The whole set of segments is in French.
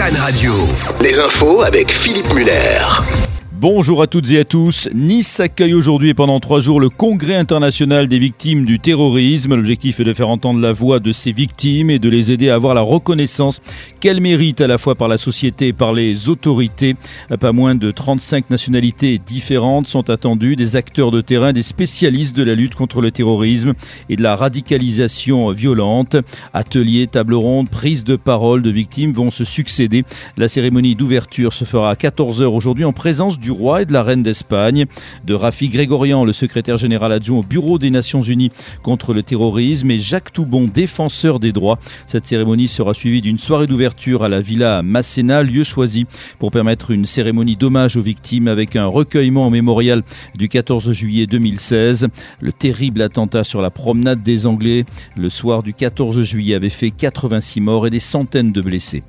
Cannes Radio. Les infos avec Philippe Muller. Bonjour à toutes et à tous. Nice accueille aujourd'hui et pendant 3 jours le Congrès international des victimes du terrorisme. L'objectif est de faire entendre la voix de ces victimes et de les aider à avoir la reconnaissance qu'elles méritent à la fois par la société et par les autorités. Pas moins de 35 nationalités différentes sont attendues, des acteurs de terrain, des spécialistes de la lutte contre le terrorisme et de la radicalisation violente. Ateliers, tables rondes, prises de parole de victimes vont se succéder. La cérémonie d'ouverture se fera à 14h aujourd'hui en présence du roi et de la reine d'Espagne, de Rafi Grégorian, le secrétaire général adjoint au Bureau des Nations Unies contre le terrorisme, et Jacques Toubon, défenseur des droits. Cette cérémonie sera suivie d'une soirée d'ouverture à la Villa Masséna, lieu choisi pour permettre une cérémonie d'hommage aux victimes avec un recueillement au mémorial du 14 juillet 2016. Le terrible attentat sur la promenade des Anglais le soir du 14 juillet avait fait 86 morts et des centaines de blessés.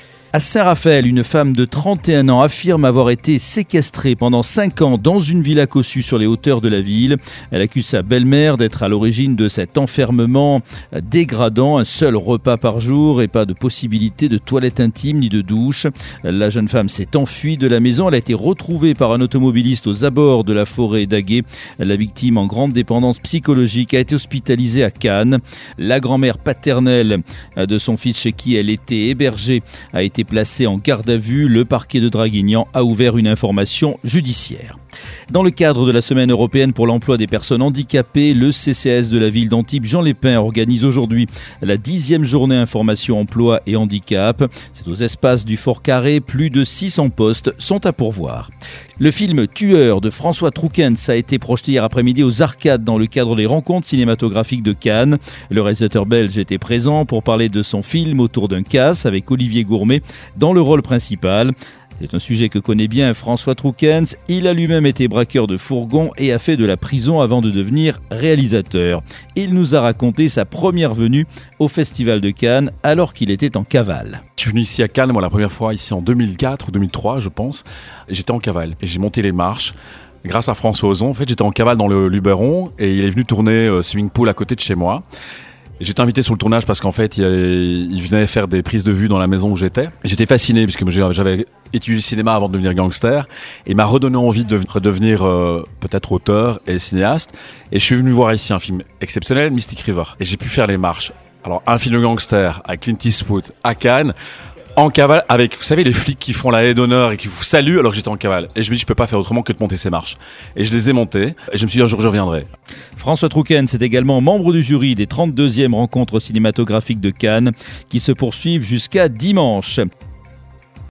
À Saint-Raphaël, une femme de 31 ans affirme avoir été séquestrée pendant 5 ans dans une villa cossue sur les hauteurs de la ville. Elle accuse sa belle-mère d'être à l'origine de cet enfermement dégradant, un seul repas par jour et pas de possibilité de toilette intime ni de douche. La jeune femme s'est enfuie de la maison. Elle a été retrouvée par un automobiliste aux abords de la forêt d'Aguet. La victime, en grande dépendance psychologique, a été hospitalisée à Cannes. La grand-mère paternelle de son fils, chez qui elle était hébergée, a été placé en garde à vue. Le parquet de Draguignan a ouvert une information judiciaire. Dans le cadre de la Semaine européenne pour l'emploi des personnes handicapées, le CCAS de la ville d'Antibes, Jean Lépin, organise aujourd'hui la 10e journée information emploi et handicap. C'est aux espaces du Fort Carré, plus de 600 postes sont à pourvoir. Le film Tueur de François Troukens a été projeté hier après-midi aux Arcades dans le cadre des rencontres cinématographiques de Cannes. Le réalisateur belge était présent pour parler de son film Autour d'un casse avec Olivier Gourmet dans le rôle principal. C'est un sujet que connaît bien François Troukens. Il a lui-même été braqueur de fourgons et a fait de la prison avant de devenir réalisateur. Il nous a raconté sa première venue au Festival de Cannes alors qu'il était en cavale. Je suis venu ici à Cannes, moi la première fois ici en 2004 ou 2003 je pense. Et j'étais en cavale et j'ai monté les marches. Grâce à François Ozon, en fait, j'étais en cavale dans le Luberon et il est venu tourner swimming pool à côté de chez moi. J'étais invité sur le tournage parce qu'en fait, il venait faire des prises de vue dans la maison où j'étais. J'étais fasciné puisque j'avais étudié le cinéma avant de devenir gangster. Et il m'a redonné envie de redevenir peut-être auteur et cinéaste. Et je suis venu voir ici un film exceptionnel, Mystic River. Et j'ai pu faire les marches. Alors, un film de gangster avec Clint Eastwood à Cannes, en cavale, avec, vous savez, les flics qui font la haie d'honneur et qui vous saluent alors que j'étais en cavale. Et je me dis, je peux pas faire autrement que de monter ces marches. Et je les ai montées. Et je me suis dit, un jour, je reviendrai. François Troukens est également membre du jury des 32e rencontres cinématographiques de Cannes qui se poursuivent jusqu'à dimanche.